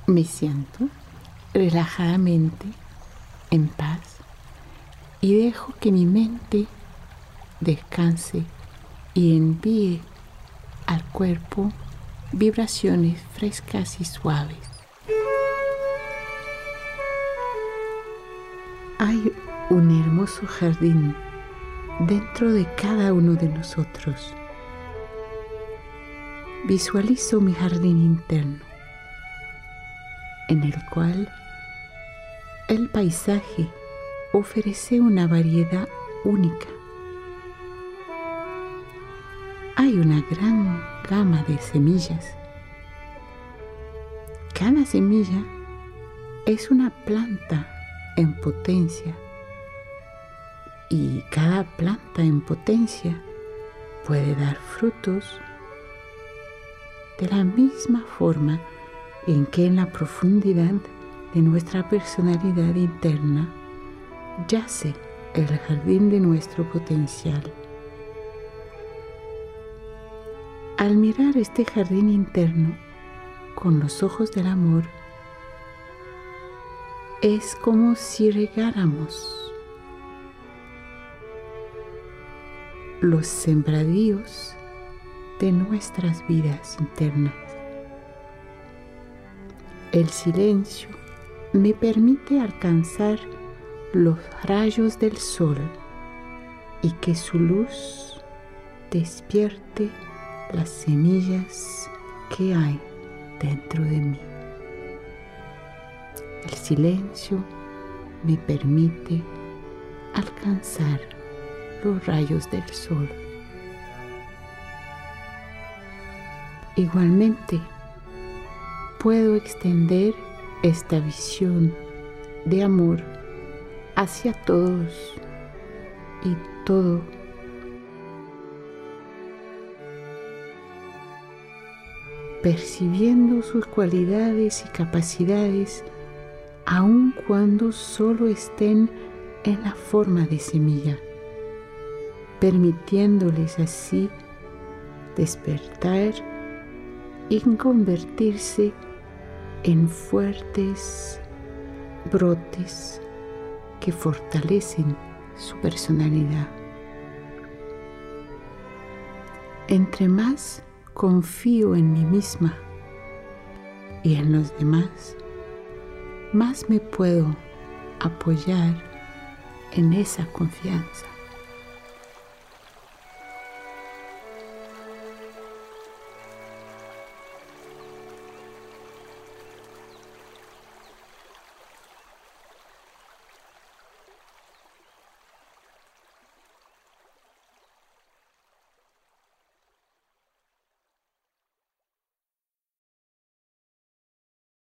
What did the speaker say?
Me siento relajadamente en paz y dejo que mi mente descanse y envíe al cuerpo vibraciones frescas y suaves. Hay un hermoso jardín dentro de cada uno de nosotros. Visualizo mi jardín interno, en el cual el paisaje ofrece una variedad única. Hay una gran gama de semillas. Cada semilla es una planta en potencia y cada planta en potencia puede dar frutos de la misma forma en que en la profundidad de nuestra personalidad interna yace el jardín de nuestro potencial. Al mirar este jardín interno con los ojos del amor, es como si regáramos los sembradíos de nuestras vidas internas. El silencio me permite alcanzar los rayos del sol y que su luz despierte las semillas que hay dentro de mí. El silencio me permite alcanzar los rayos del sol. Igualmente, puedo extender esta visión de amor hacia todos y todo, percibiendo sus cualidades y capacidades, aun cuando solo estén en la forma de semilla, permitiéndoles así despertar y convertirse en fuertes brotes que fortalecen su personalidad. Entre más confío en mí misma y en los demás, más me puedo apoyar en esa confianza.